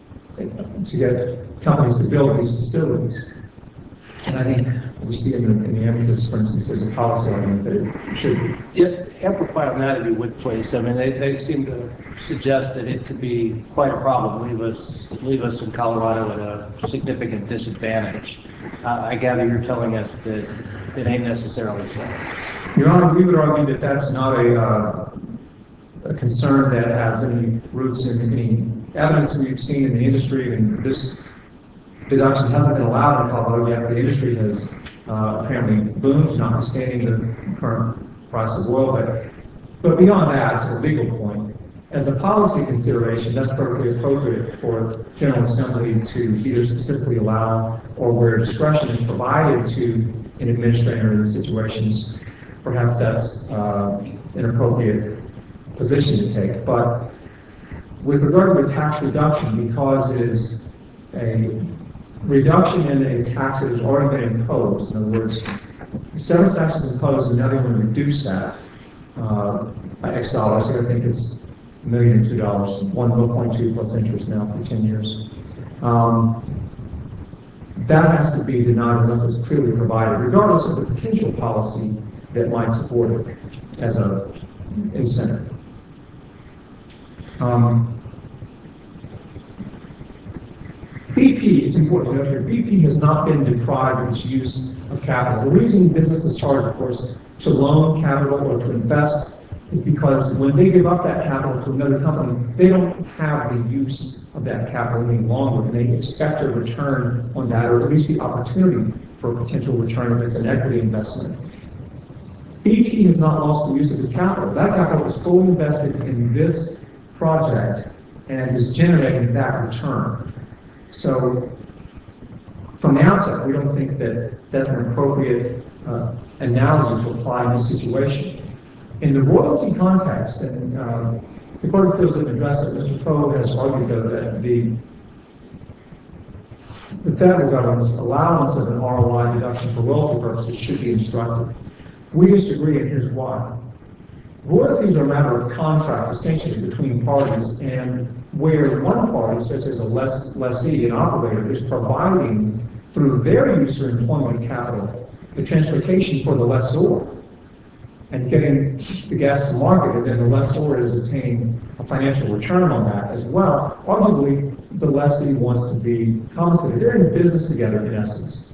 get companies to build these facilities. And I think we see in the amicus, for instance, as a policy argument that it should be. Yeah, amplify on that if you would, please. I mean, they seem to suggest that it could be quite a problem, leave us in Colorado at a significant disadvantage. I gather you're telling us that it ain't necessarily so. Your Honor, we would argue that that's not a concern that has any roots in any evidence we've seen in the industry, and this deduction hasn't been allowed in Colorado yet. The industry has apparently boomed, notwithstanding the current price of oil. But beyond that, it's a legal point. As a policy consideration, that's perfectly appropriate for General Assembly to either specifically allow or where discretion is provided to an administrator in these situations. Perhaps that's an appropriate position to take. But with regard to the tax deduction, because it is a reduction in a tax that has already been imposed, in other words, service tax is imposed and now they're going to reduce that by X dollars. So I think it's $1,002,002, 1.2 plus interest now for 10 years. That has to be denied unless it's clearly provided, regardless of the potential policy that might support it as an incentive. BP, it's important to note here, BP has not been deprived of its use of capital. The reason businesses charge, of course, to loan capital or to invest is because when they give up that capital to another company, they don't have the use of that capital any longer, and they expect a return on that, or at least the opportunity for a potential return if it's an equity investment. BP has not lost the use of its capital. That capital is fully invested in this project and is generating that return. So from the outset, we don't think that that's an appropriate analogy to apply in this situation. In the royalty context, and the Court of Appeals didn't address it, Mr. Poe has argued, though, that the federal government's allowance of an ROI deduction for royalty purposes should be instructed. We disagree, and here's why. Royalties are a matter of contract, essentially, between parties, and where one party, such as a lessee, an operator, is providing, through their use or employment of capital, the transportation for the lessor, and getting the gas to market, and then the lessor is attaining a financial return on that as well. Arguably, the lessee wants to be compensated. They're in business together, in essence.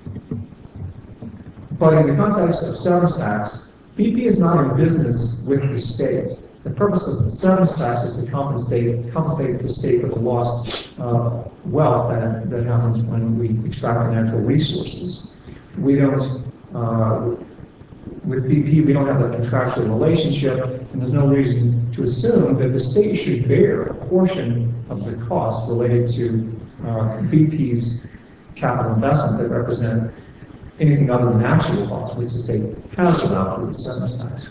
But in the context of service tax, BP is not in business with the state. The purpose of the service tax is to compensate the state for the lost wealth that happens when we extract the natural resources. We don't, with BP, we don't have that contractual relationship, and there's no reason to assume that the state should bear a portion of the costs related to BP's capital investment that represent anything other than actual costs, which the state has allowed through the service tax.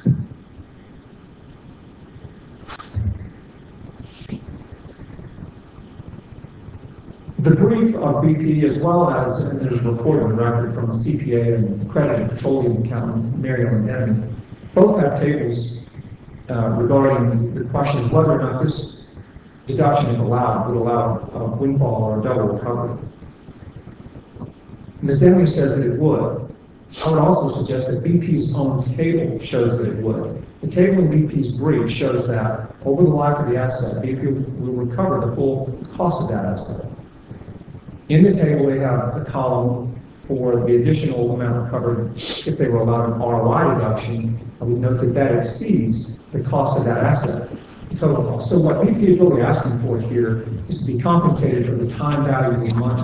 The brief of BP, as well as, and there's a report on the record from the CPA and accredited petroleum accountant Mary Ellen Denny, both have tables regarding the question of whether or not this deduction, if allowed, would allow a windfall or a double recovery. Ms. Denny says that it would, I would also suggest that BP's own table shows that it would. The table in BP's brief shows that over the life of the asset, BP will recover the full cost of that asset. In the table, they have a column for the additional amount recovered if they were allowed an ROI deduction. I would note that that exceeds the cost of that asset, the total cost. So what BP is really asking for here is to be compensated for the time value of the money.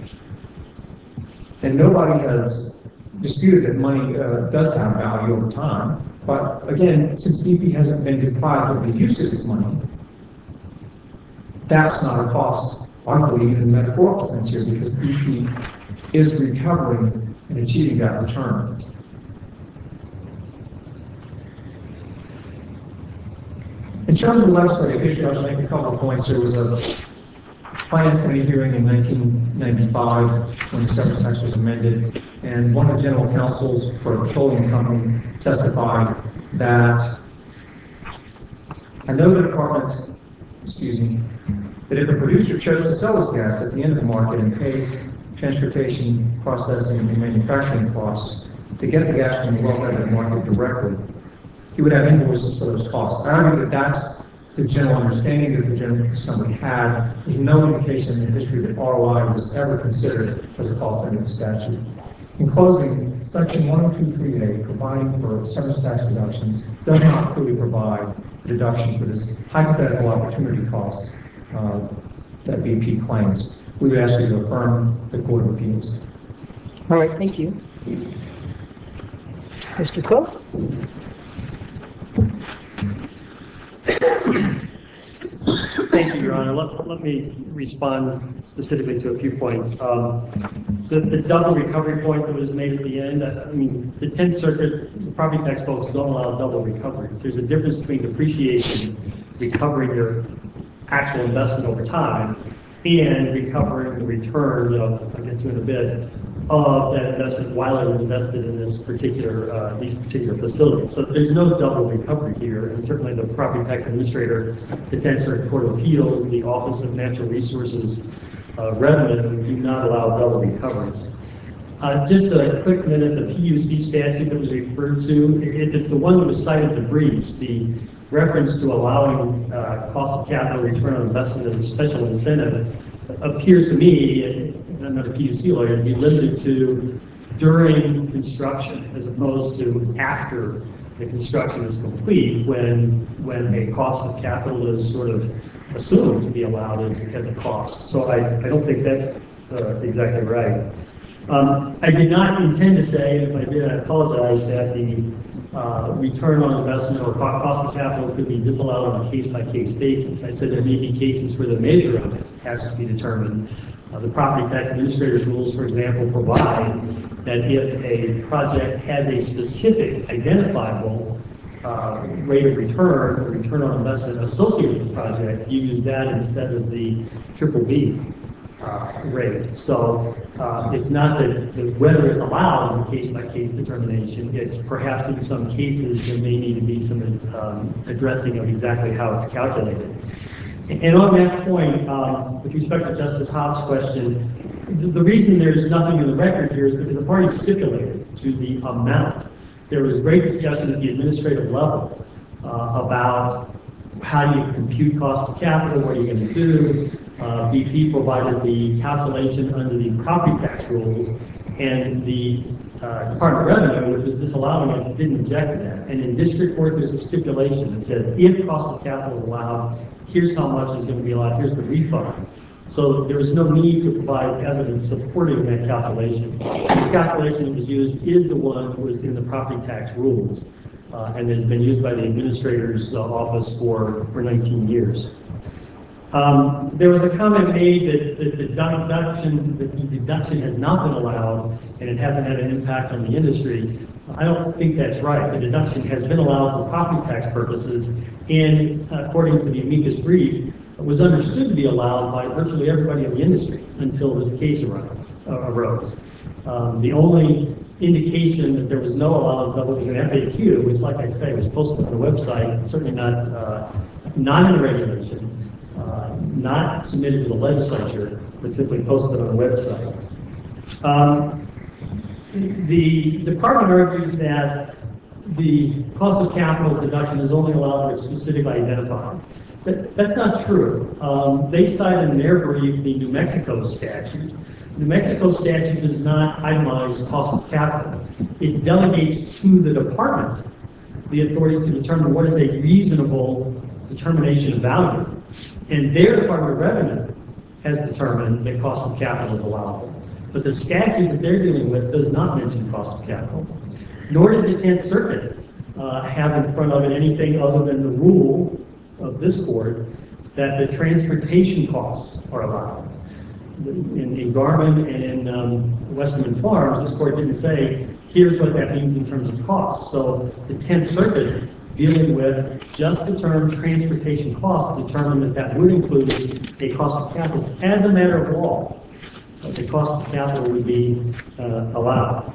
And nobody has disputed that money does have value over time. But again, since BP hasn't been deprived of the use of its money, that's not a cost, arguably even in metaphorical sense here, because BP is recovering and achieving that return. In terms of the legislative issue, I'll just make a couple of points. There was a Finance Committee hearing in 1995 when the severance tax was amended, and one of the general counsels for a petroleum company testified that I know the department, that if a producer chose to sell his gas at the end of the market and pay transportation, processing, and manufacturing costs to get the gas from the well-vetted market directly, he would have invoices for those costs. I argue that that's the general understanding that the General Assembly had. There's no indication in the history that ROI was ever considered as a cost under the statute. In closing, Section 1023A, providing for severance tax deductions, does not clearly provide a deduction for this hypothetical opportunity cost that BP claims. We would ask you to affirm the Court of Appeals. All right, thank you. Mr. Cook? Thank you, Your Honor. Let me respond specifically to a few points. The double recovery point that was made at the end, I mean, the 10th Circuit, the property tax folks don't allow double recoveries. There's a difference between depreciation, recovering your actual investment over time, and recovering the return, I'll get to in a bit, of that investment while it was invested in these particular facilities. So there's no double recovery here, and certainly the property tax administrator, the 10th Circuit Court of Appeals, the Office of Natural Resources Revenue do not allow double recoveries. Just a quick minute, the PUC statute that was referred to, it's the one that was cited in the briefs, the reference to allowing cost of capital return on investment as a special incentive appears to me, and I'm not a PUC lawyer, to be limited to during construction as opposed to after the construction is complete when a cost of capital is sort of assumed to be allowed as a cost. So I don't think that's exactly right. I did not intend to say, and if I did, I apologize, that the return on investment or cost of capital could be disallowed on a case-by-case basis. I said there may be cases where the measure of it has to be determined. The property tax administrator's rules, for example, provide that if a project has a specific identifiable rate of return or return on investment associated with the project, you use that instead of the BBB rate. So it's not that whether it's allowed is a case-by-case determination. It's perhaps in some cases there may need to be some addressing of exactly how it's calculated. And on that point, with respect to Justice Hobbs' question, the reason there's nothing in the record here is because the parties stipulated to the amount. There was great discussion at the administrative level about how do you compute cost of capital, what are you going to do. BP provided the calculation under the property tax rules, and the Department of Revenue, which was disallowing it, didn't object to that. And in district court, there's a stipulation that says if cost of capital is allowed, here's how much is going to be allowed, here's the refund. So there is no need to provide evidence supporting that calculation. The calculation that was used is the one that was in the property tax rules, and has been used by the administrator's office for 19 years. There was a comment made that the deduction has not been allowed and it hasn't had an impact on the industry. I don't think that's right. The deduction has been allowed for property tax purposes, and according to the amicus brief, it was understood to be allowed by virtually everybody in the industry until this case arose. The only indication that there was no allowance of it was an FAQ, which, like I say, was posted on the website, certainly not in the regulation, not submitted to the legislature, but simply posted on the website. The department argues that the cost of capital deduction is only allowed for specifically identified. That's not true. They cite in their brief the New Mexico statute. New Mexico statute does not itemize cost of capital. It delegates to the department the authority to determine what is a reasonable determination of value. And their Department of Revenue has determined that cost of capital is allowable. But the statute that they're dealing with does not mention cost of capital. Nor did the 10th Circuit have in front of it anything other than the rule of this court that the transportation costs are allowed. In Garmin and in Western Farms, this court didn't say, here's what that means in terms of costs. So the 10th Circuit, dealing with just the term transportation cost, determined that that would include a cost of capital as a matter of law. The cost of capital would be allowed.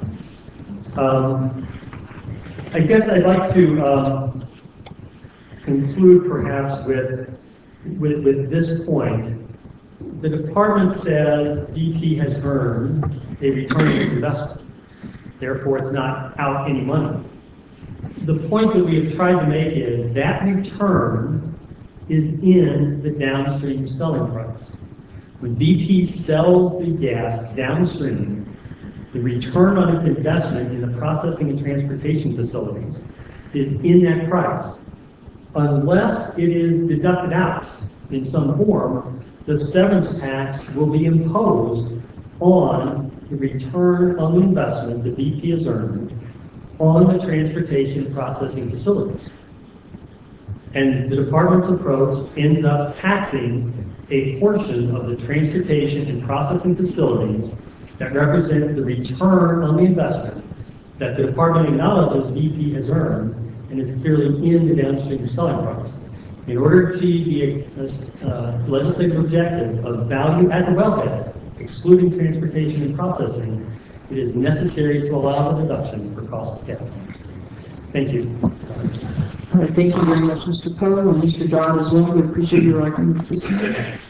I guess I'd like to conclude perhaps with this point. The department says BP has earned a return on its investment. Therefore, it's not out any money. The point that we have tried to make is that return is in the downstream selling price. When BP sells the gas downstream, the return on its investment in the processing and transportation facilities is in that price. Unless it is deducted out in some form, the severance tax will be imposed on the return on the investment that BP has earned on the transportation and processing facilities. And the department's approach ends up taxing a portion of the transportation and processing facilities that represents the return on the investment that the department acknowledges BP has earned and is clearly in the downstream selling price. In order to achieve the legislative objective of value at the wellhead, excluding transportation and processing, it is necessary to allow the deduction for cost of capital. Thank you. All right, thank you very much, Mr. Poe and Mr. Dodd as well. We appreciate your arguments this evening.